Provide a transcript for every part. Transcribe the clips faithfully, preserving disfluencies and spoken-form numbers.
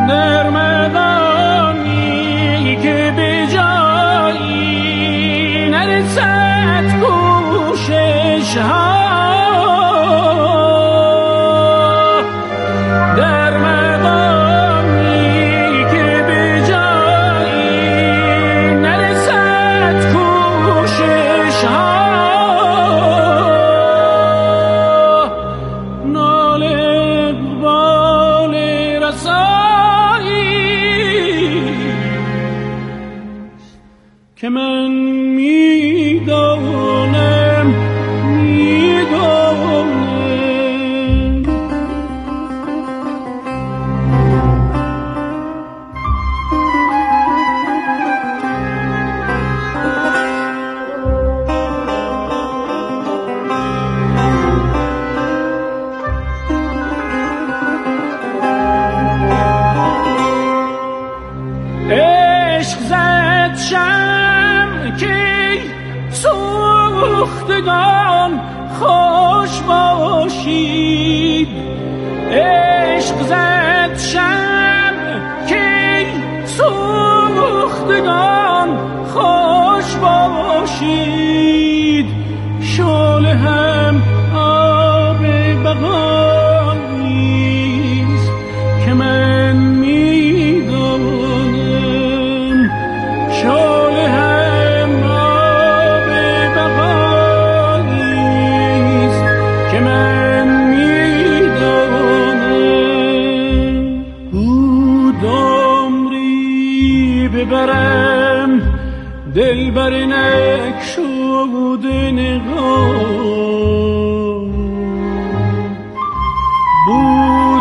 در مقامی که به جایی نرسد کوشش ها، در مقامی که به جایی نرسد کوشش ها، ناله بال رسایی که من میدانم میدانم عشق زد شمع که سوختگان خوش باشید، عشق زد شمع که سوختگان خوش باشید، شعله هم آب بقاییست که من میدانم، شعله هم آب بقاییست که من میدانم. بود عمری ببرم دل بر نگشوده نقاب، بود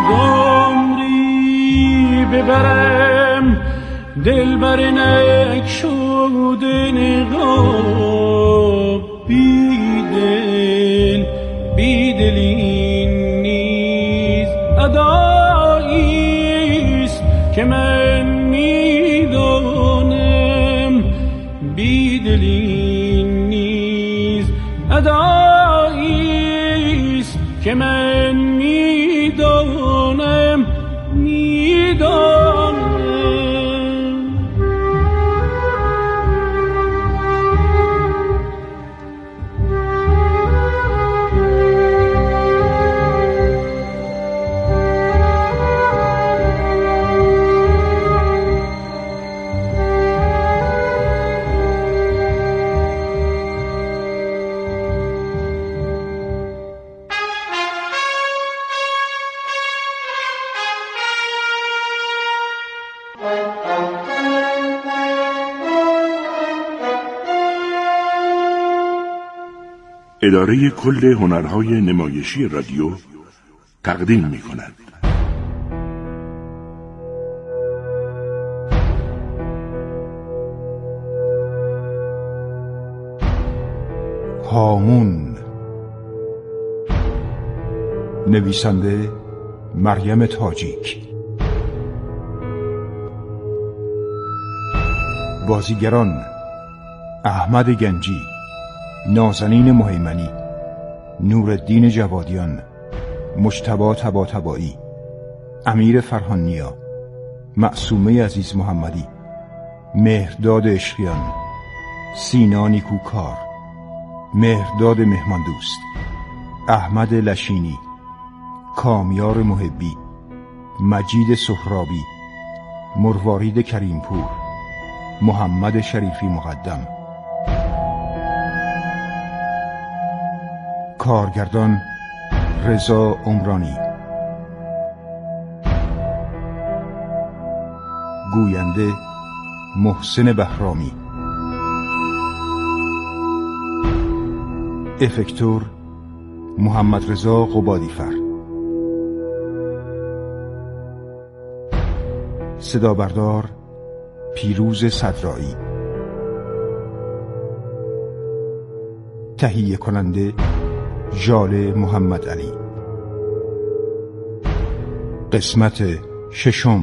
عمری ببرم دل بر نگشوده نقاب، بیدل بیدل این نیز اداییست که من میدانم، بیدل این نیز اداییست که من میدانم میدانم. اداره کل هنرهای نمایشی رادیو تقدیم می کند. هامون، نویسنده مریم تاجیک، بازیگران احمد گنجی، نازنین مهیمنی، نورالدین جوادیان، مجتبی طباطبایی، امیر فرهانیا، معصومه عزیز محمدی، مهرداد عشقیان، سینا نیکوکار، مهرداد مهماندوست، احمد لشینی، کامیار محبی، مجید سهرابی، مروارید کریمپور، محمد شریفی مقدم. کارگردان رضا عمرانی، گوینده محسن بهرامی، افکتور محمد رضا قبادیفر، صدا بردار پیروز صدرایی، تهیه کننده ژاله محمد علی. قسمت ششم.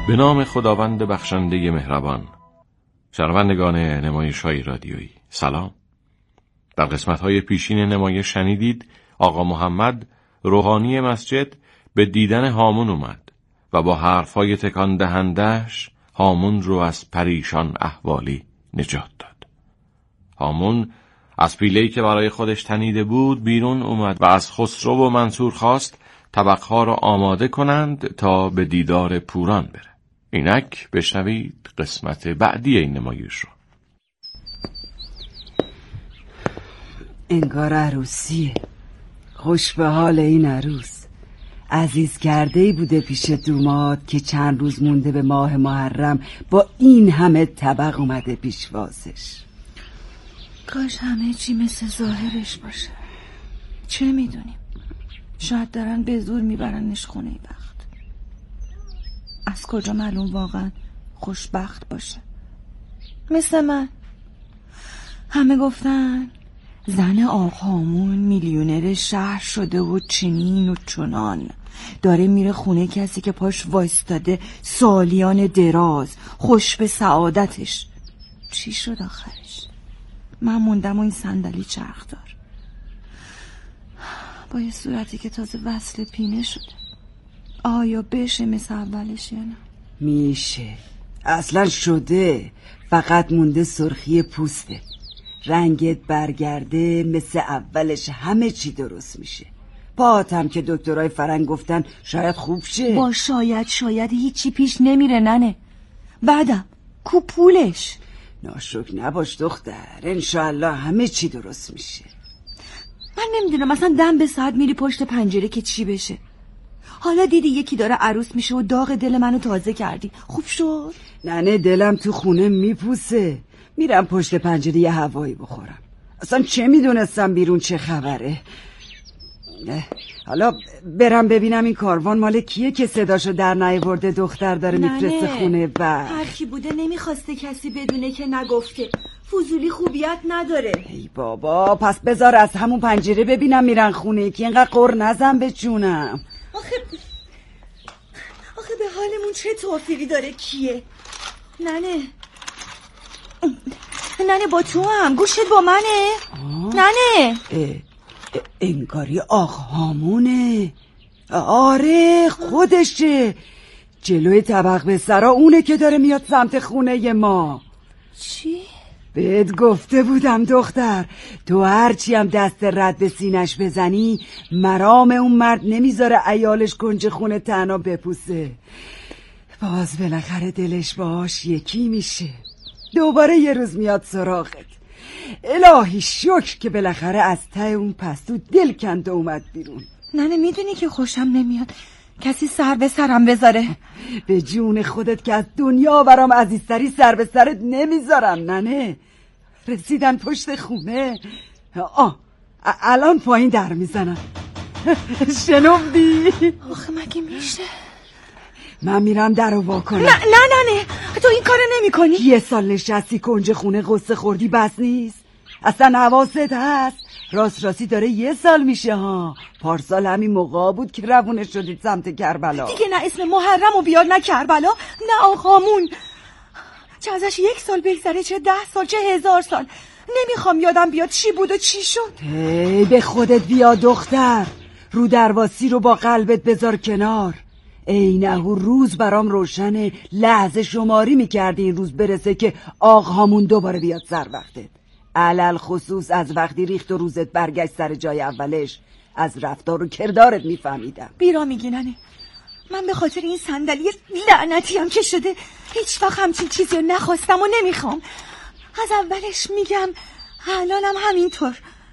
به نام خداوند بخشنده مهربان. شنوندگان نمایش‌های رادیویی سلام. در قسمت‌های پیشین نمایش شنیدید آقا محمد روحانی مسجد به دیدن هامون اومد و با حرف‌های تکان دهنده‌اش هامون رو از پریشان احوالی نجات داد. هامون از پیله‌ای که برای خودش تنیده بود بیرون اومد و از خسرو و منصور خواست طبق‌ها را آماده کنند تا به دیدار پوران بره. اینک بشنوید قسمت بعدی این نمایش رو. انگار عروسیه. خوش به حال این عروس. عزیز کرده‌ای بوده پیش دوماد که چند روز مونده به ماه محرم با این همه طبق اومده پیشوازش. کاش همه چی مثل ظاهرش باشه. چه میدونیم، شاید دارن به زور میبرنش خونه بخت. از کجا معلوم واقعا خوشبخت باشه؟ مثل من. همه گفتن زن آقا هامون میلیونر شهر شده و چنین و چنان، داره میره خونه کسی که پاش وایستاده سالیان دراز، خوش به سعادتش. چی شد آخرش؟ من موندم و این صندلی چرخ دار با یه صورتی که تازه وصل پینه شده. آیا بشه مثل اولش یا نه؟ میشه، اصلا شده، فقط مونده سرخی پوسته. رنگت برگرده مثل اولش همه چی درست میشه. پاتم که دکترای فرنگ گفتن شاید خوب شه. با شاید شاید هیچی پیش نمیره ننه. بعدم کو پولش؟ ناشکر نباش دختر، انشالله همه چی درست میشه. من نمیدونم مثلا دم به ساعت میری پشت پنجره که چی بشه. حالا دیدی یکی داره عروس میشه و داغ دل منو تازه کردی. خوب شد؟ ننه دلم تو خونه میپوسه. میرم پشت پنجره یه هوایی بخورم. اصلا چه میدونستم بیرون چه خبره. حالا برم ببینم این کاروان مال کیه که صداشو در نیاورده دختر داره میفرسته خونه. و هر کی بوده نمیخواسته کسی بدونه که نگفته. فضولی خوبیت نداره. ای بابا، پس بذار از همون پنجره ببینم میرن خونه که اینقدر قر نزن به جونم. آخه آخه به حالمون چه توفیقی داره کیه؟ ننه ننه با تو هم گوشت با منه. آه. ننه اه. انگاری آقا هامونه. آره خودشه، جلوی طبق به سرا اونه که داره میاد سمت خونه ما. چی؟ بهت گفته بودم دختر، تو هرچی هم دست رد به سینش بزنی مرام اون مرد نمیذاره عیالش کنج خونه تنها بپوسه. باز بالاخره دلش باهاش یکی میشه، دوباره یه روز میاد سراغت. الهی شکر که بالاخره از ته اون پستو دل کنده اومد بیرون. ننه میدونی که خوشم نمیاد کسی سر به سرم بذاره. به جون خودت که از دنیا برام عزیزتری سر به سرت نمیذارم. ننه رسیدن پشت خونه. آه الان پایین در میزنن. شنوندی؟ آخه مگه میشه؟ من میرم در رو وا کنم. نه نه نه تو این کارو نمی کنی. یه سال نشستی کنج خونه قصه خوردی بس نیست؟ اصلا حواست هست؟ راست راستی داره یه سال میشه ها. پارسال همین موقع بود که روونه شدید سمت کربلا. دیگه نه اسم محرم و بیار نه کربلا نه آقامون. چه ازش یک سال بگذره چه ده سال چه هزار سال. نمیخوام یادم بیاد چی بود و چی شد. هی به خودت بیا دختر، رو درواسی رو با قلبت بذار کنار. ای نهو روز برام روشنه، لحظه شماری میکردی این روز برسه که آقا همون دوباره بیاد سر وقتت. علل خصوص از وقتی ریخت و روزت برگشت سر جای اولش. از رفتار و کردارت میفهمیدم. بیرا میگی ننه، من به خاطر این صندلی لعنتی هم که شده هیچ وقت همچین چیزی رو نخواستم و نمیخوام. از اولش میگم الانم همینطور.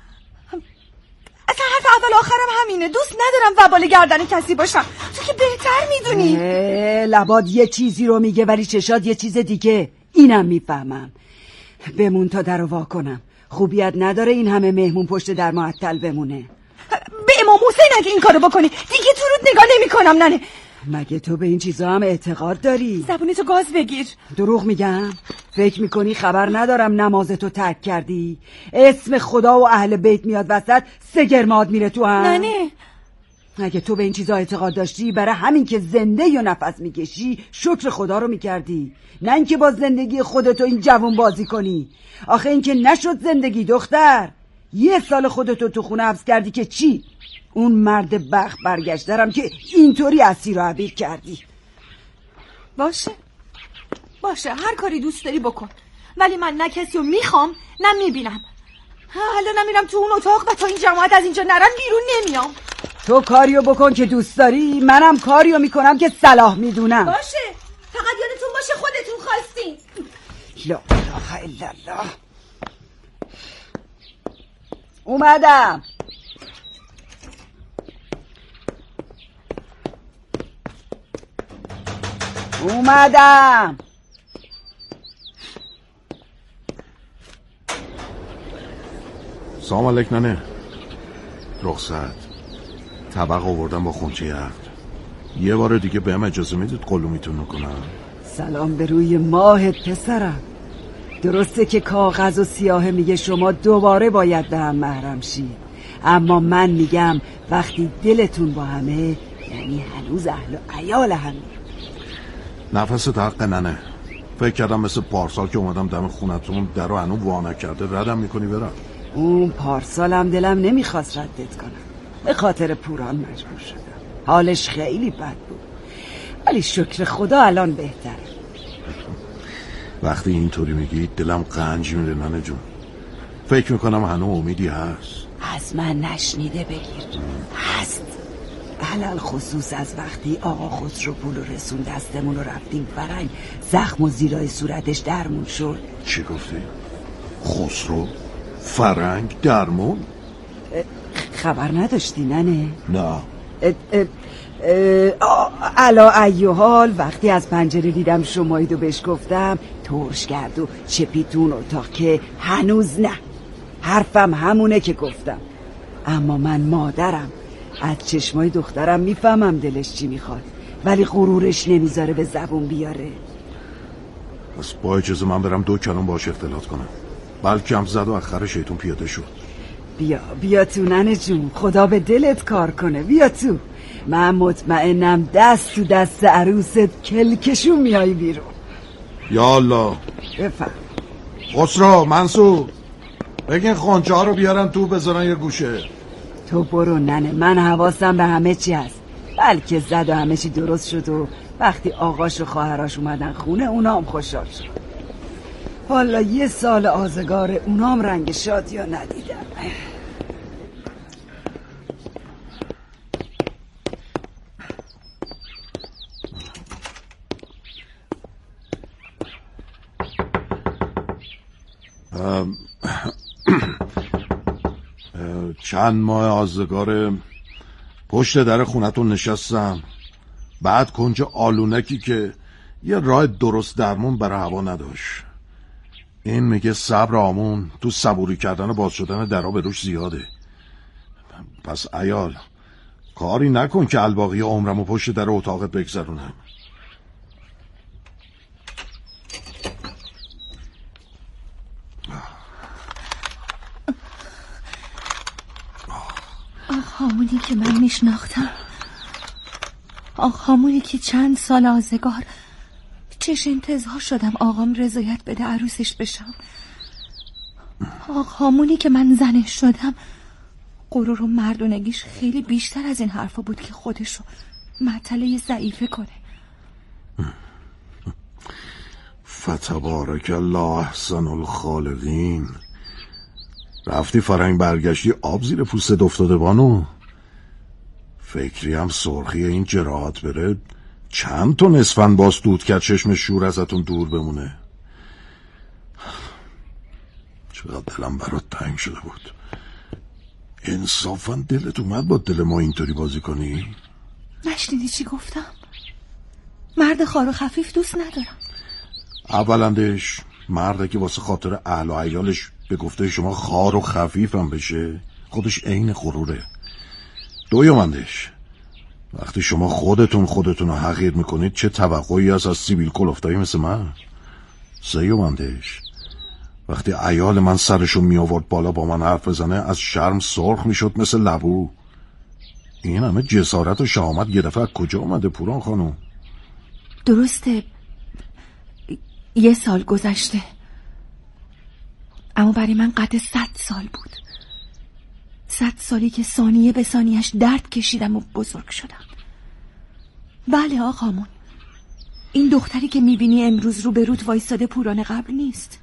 اصلا حرف اول آخرم همینه. دوست ندارم وبال گردن کسی باشم. تو که بهتر میدونی. لباد یه چیزی رو میگه ولی چشاد یه چیز دیگه. اینم میفهمم. بمون تا در رو وا کنم. خوبیت نداره این همه مهمون پشت در معطل بمونه. به امام حسین اگه این کارو بکنی دیگه تو رود نگاه نمی کنم. ننه مگه تو به این چیزا هم اعتقاد داری؟ زبونتو گاز بگیر. دروغ میگم؟ فکر میکنی خبر ندارم نمازتو ترک کردی؟ اسم خدا و اهل بیت میاد وسط سه گرماد میره تو هم. ننه اگه تو به این چیزا اعتقاد داشتی برای همین که زنده یا نفس میکشی شکر خدا رو میکردی، نه اینکه با زندگی خودتو این جوون بازی کنی. آخه این که نشد زندگی دختر. یه سال خودتو تو خونه حبس کردی که چی؟ اون مرد بخت برگشت درم که اینطوری اسیر و عبیر کردی. باشه باشه، هر کاری دوست داری بکن، ولی من نه کسی رو میخوام نه میبینم. حالا نمیرم تو اون اتاق و تا این جماعت از اینجا نرن بیرون نمیام. تو کاریو بکن که دوست داری، منم کاریو میکنم که صلاح میدونم. باشه، فقط یادتون باشه خودتون خواستین. لا اله الا الله. اومدم. اومدم. سلام علیک ننه. رخصت طبق آوردم با خونچه عقد. یه بار دیگه بهم اجازه میدید قلومیتون کنم؟ سلام به روی ماهت پسرم. درسته که کاغذ و سیاه میگه شما دوباره باید به هم محرم شید، اما من میگم وقتی دلتون با همه یعنی هنوز اهل و عیال همه. نفست حق ننه. فکر کردم مثل پارسال که اومدم دم خونتون در رو هنوز وا نکرده ردم میکنی برم. اون پارسالم دلم نمیخواست ردت کنم، به خاطر پوران مجبور شدم. حالش خیلی بد بود، ولی شکر خدا الان بهتره. وقتی اینطوری میگی دلم قنج میره ننه جون. فکر میکنم هنوز امیدی هست. از من نشنیده بگیر. هست، علل خصوص از وقتی آقا خسروپول رو رسون دستمون رو رفتیم فرنگ، زخم و زیرای صورتش درمون شد. چی گفتی؟ خسرو؟ فرنگ درمون؟ خبر نداشتی ننه؟ نه. علا ایو حال وقتی از پنجره دیدم شمایید و بهش گفتم ترش کرد و چپیتون اتاق که هنوز نه. حرفم همونه که گفتم، اما من مادرم، از چشمای دخترم میفهمم دلش چی میخواد، ولی غرورش نمیذاره به زبون بیاره. پس با اجازه من برم دو کلام باش اختلاط کنم. بلکه هم زد و اخر شیطون پیاده شد. بیا بیا تو ننه جون، خدا به دلت کار کنه. بیا تو، من مطمئنم دست تو دست عروست کلکشون میایی بیرون. یا الله. بفهم. خسرو، منصور، بگین خونچه ها رو بیارن تو بذارن یه گوشه. تو برو ننه، من حواسم به همه چی هست. بلکه زد و همه چی درست شد و وقتی آقاش و خواهراش اومدن خونه اونا هم خوشحال شد. حالا یه سال آزگار اونا هم رنگ شادی ها ندیدم. چند ماه آزگار پشت در خونتون نشستم، بعد کنج آلونکی که یه راه درست درمون برای هوا نداشت. این میگه صبر آمون تو صبوری کردن و باز شدن درها به روش زیاده. پس عیال کاری نکن که الباقی عمرمو پشت در اتاقت بگذرونم. آقامونی که من میشناختم، آقامونی که چند سال آزگار چش انتظار شدم آقام رضایت بده عروسش بشم، آقامونی که من زنش شدم، غرور و مردونگیش خیلی بیشتر از این حرفا بود که خودشو معطله ضعیفه کنه. فتبارک الله احسن الخالقین. رفتی فرنگ برگشتی آب زیر پوستت افتاده بانو. فکری هم سرخی این جراحت بره چند تا نصفن باز دود کرد چشم شور ازتون دور بمونه. چقدر دلم برات تنگ شده بود. انصافا دلت اومد با دل ما اینطوری بازی کنی؟ نشنیدی چی گفتم؟ مرد خار و خفیف دوست ندارم. اولندش مرده که واسه خاطر اهل و عیالش به گفته شما خار و خفیفم بشه خودش عین غروره. دویمندش وقتی شما خودتون خودتون رو حقیر میکنید چه توقعی هست از سیبیل کلفتایی مثل من. سیومندش وقتی عیال من سرشو می آورد بالا با من حرف بزنه از شرم سرخ میشد مثل لبو. این همه جسارت و شهامت یه دفعه از کجا اومده پوران خانم؟ درسته یه سال گذشته، اما برای من قد صد سال بود. صد سالی که ثانیه به ثانیه‌اش درد کشیدم و بزرگ شدم. بله آقامون، این دختری که میبینی امروز رو به روت وایستاده پوران قبل نیست.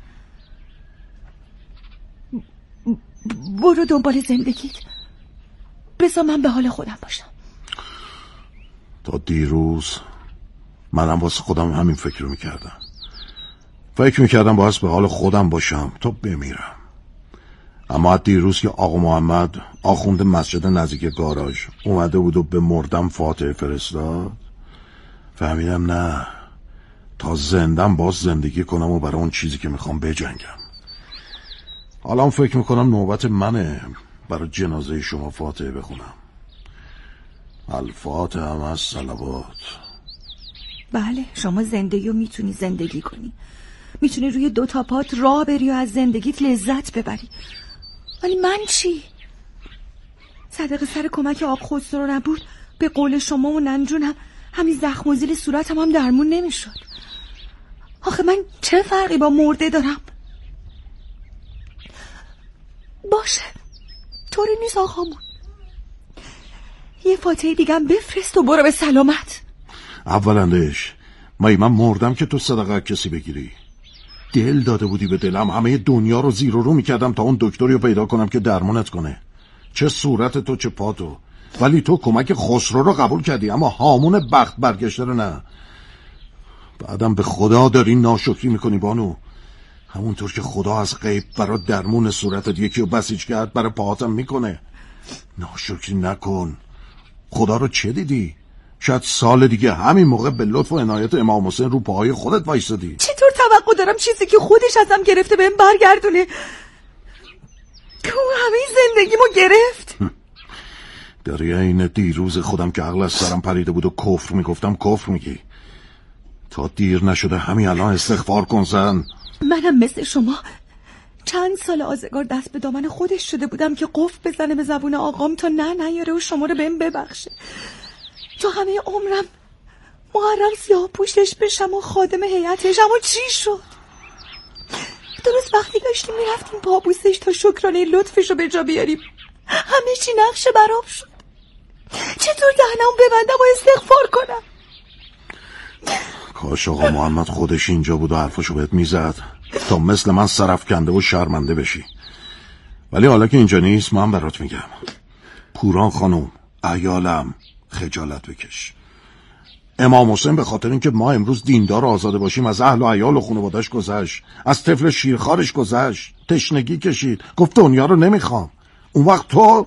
برو دنبال زندگیت، بذار من به حال خودم باشم. تا دیروز منم واسه خودم همین فکر رو میکردم. فکر میکردم باید به حال خودم باشم تا بمیرم. اما دیروز که آقا محمد آخوند مسجد نزدیک گاراژ اومده بود و به مردم فاتحه فرستاد، فهمیدم نه، تا زندم باز زندگی کنم و برای اون چیزی که میخوام بجنگم. حالا فکر میکنم نوبت منه برای جنازه شما فاتحه بخونم. الفاتحه هم از صلوات. بله، شما زندگی رو میتونی زندگی کنی، میتونی روی دو تا پات راه بری و از زندگیت لذت ببری. ولی من چی؟ صدقه سر کمک آب خسرو نبود، به قول شما و ننجونم همین زخم و زیل صورتم هم درمون نمیشد. آخه من چه فرقی با مرده دارم؟ باشه، طوری نیست آقامون. یه فاتحه دیگم بفرست و برو به سلامت. اولندش مایی من مردم که تو صدقه کسی بگیری؟ دل داده بودی به دلم، همه دنیا رو زیر و رو میکردم تا اون دکتری رو پیدا کنم که درمونت کنه، چه صورت تو چه پا تو. ولی تو کمک خسرو رو قبول کردی، اما هامون بخت برگشته رو نه. بعدم به خدا داری ناشکری میکنی بانو. همونطور که خدا از غیب برای درمون صورتت یکی رو بسیج کرد، برای پاهاتم میکنه. ناشکری نکن. خدا رو چه دیدی؟ شاید سال دیگه همین موقع به لطف و عنایت امام حسین رو پاهای خودت وایسادی. چطور توقع دارم چیزی که خودش ازم گرفته بهم برگردونه؟ که همه زندگیمو گرفت. در این دیروز خودم که عقل از سرم پریده بود و کفر میگفتم کفر میگی. تا دیر نشده همین الان استغفار کن زن. منم مثل شما چند سال آزگار دست به دامن خودش شده بودم که قفل بزنه به زبون آقام تا نه نیاره و شما رو بهم ببخشه. تو همه عمرم محرم سیاه پوشش بشم و خادم هیئتش، اما چی شد؟ درست وقتی داشتیم میرفتیم پابوسش تا شکرانه لطفش رو به جا بیاریم، همه چی نقش براب شد. چطور دهنم ببندم و استغفار کنم؟ کاش آقا محمد خودش اینجا بود و حرفشو بهت میزد تا مثل من سرفکنده و شرمنده بشی. ولی حالا که اینجا نیست من برات میگم، پوران خانم عیالم خجالت بکش. امام حسین به خاطر اینکه ما امروز دیندار آزاده باشیم از اهل و عیال و خانواده‌اش گذشت، از طفل شیرخوارش گذشت، تشنگی کشید، گفت دنیا رو نمیخوام. اون وقت تو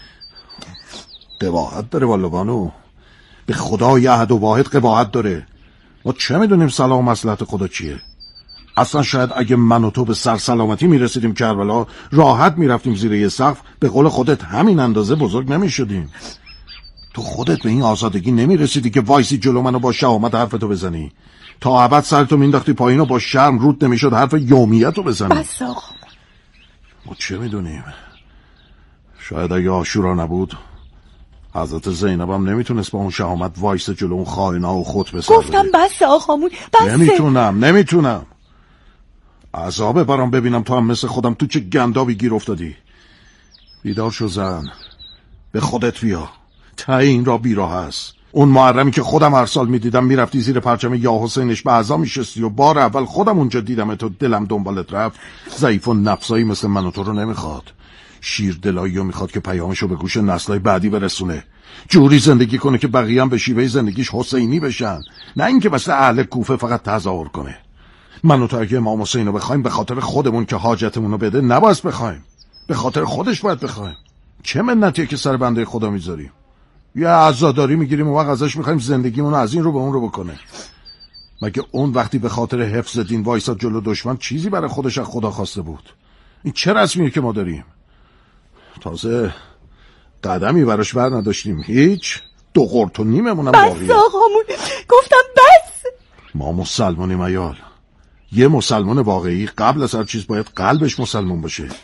قباحت داره والا بانو، به خدا یه احد و واحد قباحت داره. ما چه میدونیم صلاح و مصلحت خدا چیه؟ اصلا شاید اگه من و تو به سر سلامتی میرسیدیم کربلا، راحت میرفتیم زیر یه سقف، به قول خودت همین اندازه بزرگ نمیشدیم. تو خودت به این آزادگی نمیرسیدی که وایسی جلو منو با شهامت حرفتو بزنی، تا ابد سرتو مینداختی پایین و با شرم رود نمیشد حرف یومیتو بزنی. بس آقا، ما چه میدونیم؟ شاید اگه عاشورا نبود حضرت زینب هم نمیتونست با اون شهامت وایس جلو اون خائنا و خطبه سر بده. گفتم بس آقامون، بس. نمیتونم نمیتونم عذابه برام ببینم تو هم مثل خودم تو چه گندابی گیر افتادی. بیدار شو زن، به خودت بیا. ته این را بیراه هست. اون محرمی که خودم هر سال میدیدم میرفتی زیر پرچم یا حسینش به اعضا میشستی و بار اول خودم اونجا دیدم تو دلم دنبالت رفت. ضعیف و نفسایی مثل من و تو رو نمیخواد. شیر دلایی رو میخواد که پیامشو به گوش نسلای بعدی برسونه، جوری زندگی کنه که بقیه هم به شیوه زندگیش حسینی بشن، نه اینکه مثل اهل کوفه فقط تظاهر کنه. من و تو اگه امام حسین رو بخوایم به خاطر خودمون که حاجتمون رو بده نباید بخوایم، به خاطر خودش باید بخوایم. چه منتیه که سر بنده خدا میذاریم؟ یه عزاداری میگیریم و وقت ازش میخوایم زندگیمون از این رو به اون رو بکنه. مگه اون وقتی به خاطر حفظ دین وایساد جلو دشمن چیزی برای خودش از خدا خواسته بود؟ این چه رسمیه که ما داریم؟ تازه قدمی براش بر نداشتیم، هیچ. دو قرط و نیممونم باقیه. بس آقامون، گفتم بس. ما مسلمانیم عیال. یه مسلمان واقعی قبل از هر چیز باید قلبش مسلمان باشه.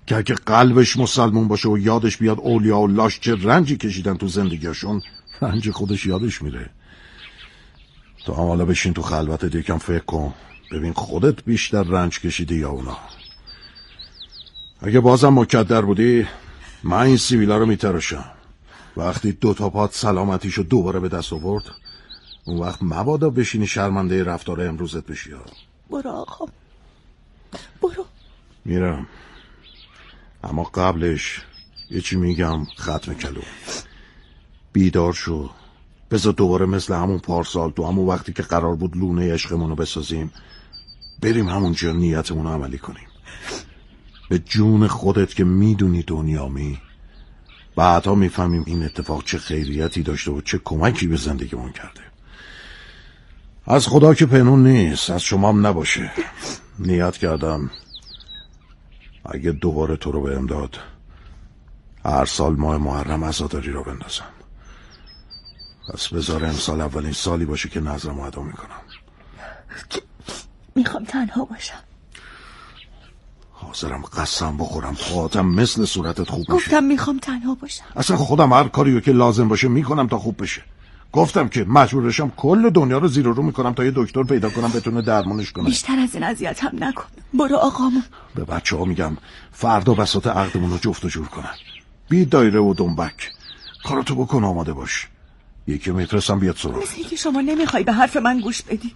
که اگه قلبش مسلمون باشه و یادش بیاد اولیا و لاش چه رنجی کشیدن تو زندگیشون، رنج خودش یادش میره. تو هم حالا بشین تو خلوتت یکم فکر کن، ببین خودت بیشتر رنج کشیدی یا اونا. اگه بازم مکدر بودی من این سیبیلا رو میتراشم. وقتی دو تا پات سلامتیشو دوباره به دست آورد، اون وقت مبادا بشینی شرمنده رفتار امروزت بشی. برو آقا، برو. میرم، اما قبلش یه چی میگم ختم کلو. بیدار شو، بذار دوباره مثل همون پارسال تو همون وقتی که قرار بود لونه عشقمونو بسازیم بریم همونجا نیتمونو عملی کنیم. به جون خودت که میدونی دنیامی، بعدها میفهمیم این اتفاق چه خیریتی داشته و چه کمکی به زندگیمون کرده. از خدا که پنهون نیست، از شما هم نباشه. نیت کردم اگه دوباره تو رو به امداد هر سال ماه محرم عزاداری رو بندازم. پس بذار امسال اولین سالی باشه که نظرمو ادا میکنم. میخوام تنها باشم. حاضرم قسم بخورم پاهاتم مثل صورتت خوب بشه. گفتم میخوام تنها باشم. اصلا خودم هر کاریو که لازم باشه میکنم تا خوب بشه. گفتم که مجبورشم کل دنیا رو زیر و رو میکنم تا یه دکتر پیدا کنم بتونه درمونش کنه. بیشتر از این اذیتم نکن. برو آقامون. به بچه ها میگم فردا بساط عقدمون رو جفت و جور کنن. بی دایره و دنبک. کاراتو بکن، آماده باش. یکی میفرستم بیاد سراغ. مثل اینکه شما نمیخوای به حرف من گوش بدی.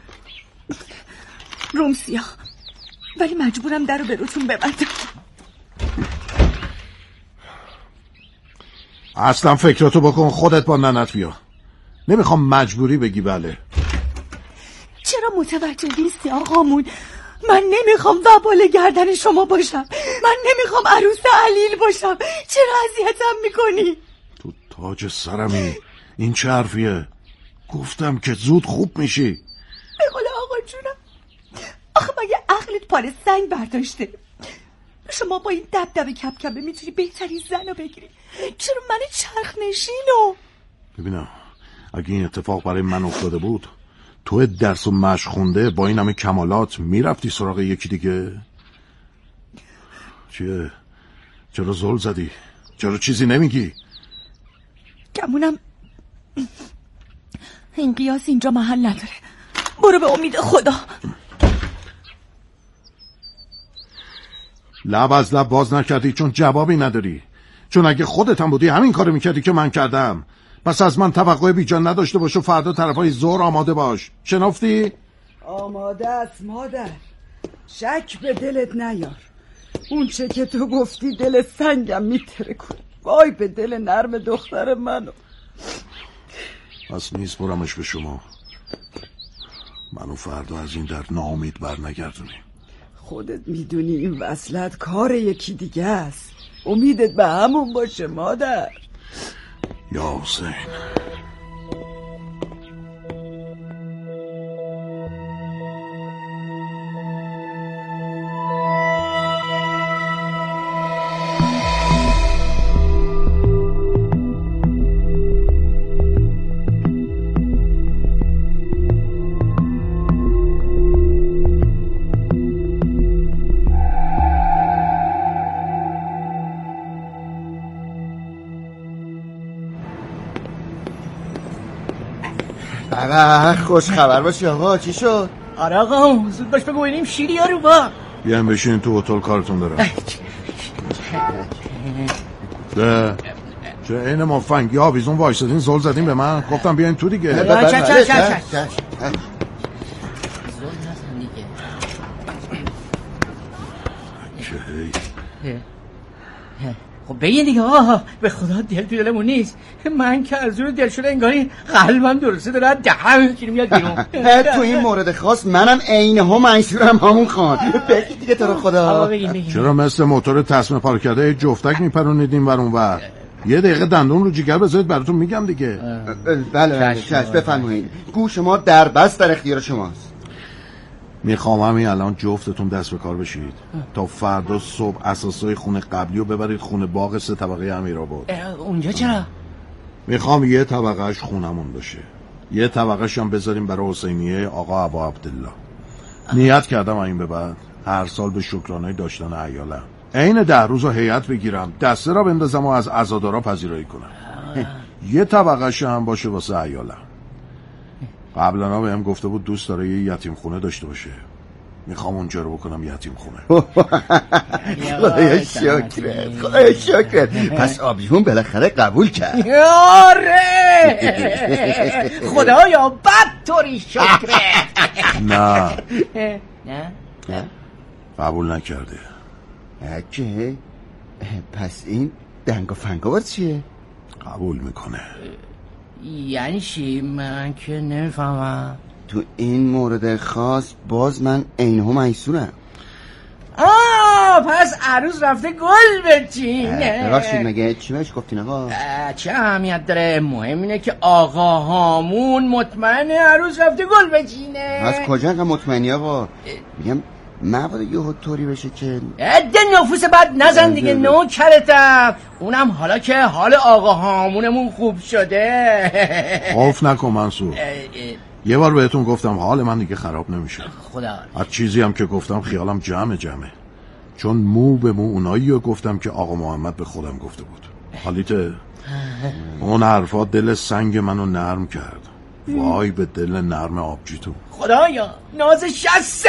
روم سیاه، ولی مجبورم در رو به روتون ببندم. اصلا فکراتو بکن، خودت با ننت بیا. نمیخوام مجبوری بگی بله. چرا متوجه نیستی آقامون؟ من نمیخوام وبال گردن شما باشم. من نمیخوام عروس علیل باشم. چرا اذیتم میکنی؟ تو تاج سرمی. این چه حرفیه؟ گفتم که زود خوب میشی. به قول آقا جونم، آخه مگه عقلت پاره سنگ برداشته؟ شما با این دبدبه کبکبه میتونی بهترین زن رو بگیری. چرا من چرخ نشینو؟ ببینم اگه این اتفاق برای من افتاده بود، تو درس و مشق خونده با این همه کمالات میرفتی سراغ یکی دیگه؟ چیه؟ چرا زل زدی؟ چرا چیزی نمیگی؟ گمونم این قیاس اینجا محل نداره. برو به امید خدا. لب از لب باز نکردی چون جوابی نداری. چون اگه خودت هم بودی همین کارو میکردی که من کردم. پس از من توقع بیجان نداشته باش و فردا طرفای ظهر آماده باش. شنفتی؟ آماده است مادر. شک به دلت نیار. اون چه که تو گفتی دل سنگم میتره کن. وای به دل نرم دختر منو. پس میسپرمش به شما. منو فردا از این در ناامید بر نگردونیم. خودت میدونی این وصلت کار یکی دیگه است. امیدت به همون باشه مادر. یا حسین. آقا خوش خبر باشی آقا. چی شد؟ آره آقا زود باش بگو ببینیم شیری یا رو با. بیایم بشین تو هتل کارتون دارم. ده چه این مفنگی آویزون وایسادین زل زدین به من. گفتم بیاین تو دیگه. چش چش چش خب بگین دیگه آقا. به خدا دل تو دلمون نیست. من که از اون دل شده انگاری قلبم درسته داره دهم میگیری میاد بیرون. تو این مورد خاص منم عینه منصورم همون خان. بگید دیگه تو رو خدا. چرا مثل موتور تصمیم پارک کرده جفتک میپرونیدین ور اون ور؟ یه دقیقه دندون رو جگر بذارید براتون میگم دیگه. بله بله چشم بفرمایید. گوش ما در بست در اختیار شماست. میخوام همین الان جفتتون دست به کار بشید تا فردا صبح اساسای خونه قبلی رو ببرید خونه باغ سه طبقه امیرآباد. اونجا چرا؟ میخوام یه طبقهش خونمون باشه، یه طبقهش هم بذاریم برای حسینیه آقا ابا عبدالله. نیت کردم این به بعد هر سال به شکرانه داشتن عیالم عین ده روز رو هیئت بگیرم دسته را بندازم و از عزادارا پذیرایی کنم. یه طبقه‌ش هم باشه واسه عیالم. قبلا بهم گفته بود دوست داره یه یتیم خونه داشته باشه. میخوام اونجا رو بکنم یتیم خونه. خدایا شکرت، خدایا شکرت. پس آبجیون بالاخره قبول کرد. آره خدایا بد طوری شکرت. نه نه نه قبول نکرده. اگه پس این دنگ و فنگاور چیه؟ قبول میکنه. یعنی چی؟ من که نمیفهمم. تو این مورد خاص باز من عینه میسورم. آه پس عروس رفته گل بچینه. ببخشید مگه چی بهش گفتین آقا؟ چه اهمیت داره؟ مهم اینه که آقا هامون مطمئنه عروس رفته گل بچینه. از کجا انقدر مطمئنی آقا؟ میگم مبادا یهو طوری بشه که ده نفوس بد نزن دیگه نوکرتم. اونم حالا که حال آقا هامونمون خوب شده. خوف نکن منصور. یه بار بهتون گفتم حال من دیگه خراب نمیشه. خدا هر چیزی هم که گفتم خیالم جمع جمعه. چون مو به مو اونایی رو گفتم که آقا محمد به خودم گفته بود. حالیته اون حرفا دل سنگ منو نرم کرد. وای به دل نرم آبجیتون. خدایا ناز شست.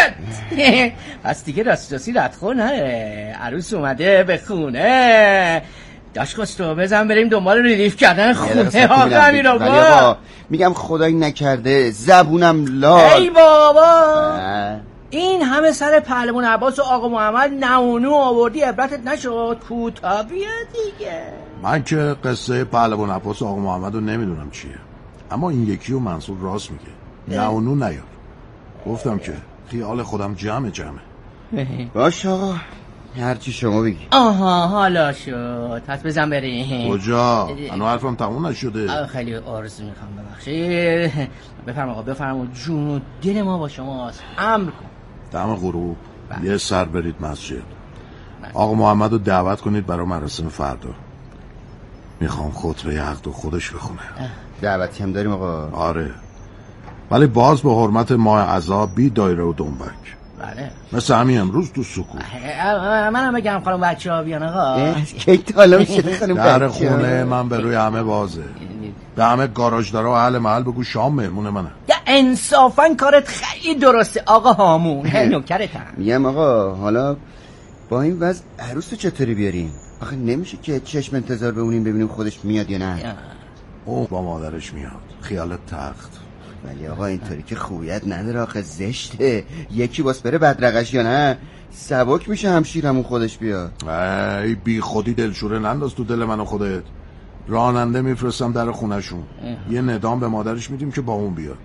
پس دیگه راست راستی ردخور نه. عروس اومده به خونه. داشت کستو بزن بریم دنبال ریلیف کردن خونه آقا امیر آقا. میگم خدایی نکرده زبونم لال. ای بابا این همه سر پهلوان عباس و آقا محمد نمونو آوردی عبرتت نشد. کوتا بیا دیگه. من که قصه پهلوان عباس و آقا محمد رو نمیدونم چیه، اما این یکی و منصور راست میگه. نمونو نیار. گفتم که خیال خودم جمع جمعه. باش آقا هرچی شما بگی. آها حالا شد. پس بزن بریم. کجا؟ منو حرفم تموم نشده. خیلی عرض میخوام ببخشید. بفرم آقا بفرم. جون و دل ما با شماست. امر کن. دم غروب یه سر برید مسجد. آقا محمد رو دعوت کنید برای مراسم فردا. میخوام خطبه عقد و خودش بخونه. دعوتی هم داریم آقا؟ آره ولی باز به حرمت ماه عذاب بی دایره و دنبک. بله مثل همین امروز تو سکوت. منم بگم خانم بچه ها بیان آقا. کی تا حالا میشه خانم بچه در خونه من به روی همه بازه. به همه گاراژدارا و اهل محل بگو شام مهمون منه. یا انصافا کارت خیلی درسته آقا هامون. نوکرتم. میگم آقا حالا با این وضع عروس چطوری بیاریم؟ آخه نمیشه که چشم انتظار بمونیم ببینیم خودش میاد یا نه. او با مادرش میاد خیالت تخت. ولی آقا اینطوری که خویت نداره آخه زشته. یکی باس بره بدرقش یا نه سبک میشه همشیرمون خودش بیاد. ای بی خودی دلشوره ننداز تو دل من و خودت. راننده میفرستم در خونشون. یه ندام به مادرش میدیم که با اون بیاد.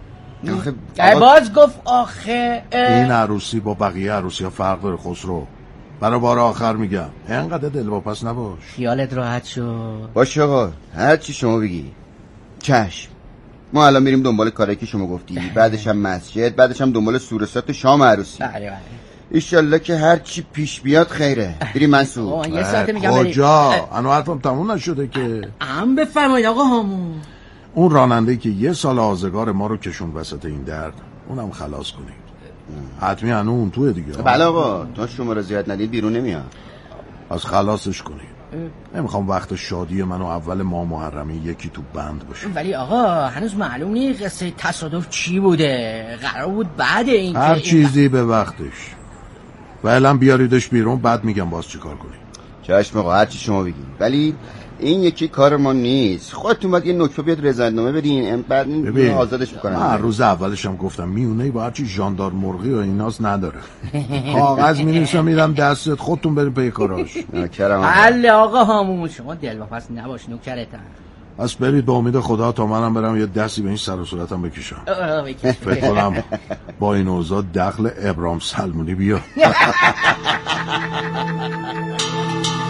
آخه باز گفت آخه این عروسی با بقیه عروسی ها فرق داره خسرو. برای بار آخر میگم اینقدر دلواپس نباش. خیالت راحت شد. باش آقا هر چی شما بگی. چشم. ما الان میریم دنبال کاری که شما گفتی. بعدش هم مسجد، بعدش هم دنبال سورسات شام عروسی. بله بله. ایشالله که هر چی پیش بیاد خیره. بریم منصور. یه ساعت میگم کجا؟ انا حرفم تموم نشده که. ام بفرمایید آقا هامون. اون راننده که یه سال آزگار ما رو کشون وسط این درد اونم خلاص کنید. حتمی هنو اون توی دیگه. بله آقا تا شما رو زیاد ندید بیرون نمیاد. از خلاصش کنید. نمیخوام وقت شادی منو اول ماه محرمی یکی تو بند باشه. ولی آقا هنوز معلوم نیست قصه تصادف چی بوده. قرار بود بعد این هر چیزی به وقتش. فعلا بیاریدش بیرون بعد میگم باز چیکار کنیم. چشم آقا هر چی شما بگید. ولی این یکی کار ما نیست. خودتون باید یه نکته بیاد رضایتنامه بدین بعد این آزادش میکنن. من روز اولش هم گفتم میونه با هرچی ژاندار مرغی و ایناس نداره. کاغذ می‌نویسم میرم دستت خودتون بریم پی کاراش. نوکرم. بله آقا هامون شما دلواپس نباش نوکرتم. پس برید با امید خدا تا منم برم یه دستی به این سر و صورتم بکشم. فکر کنم با این اوضاع دخل ابرام سلمونی بیا.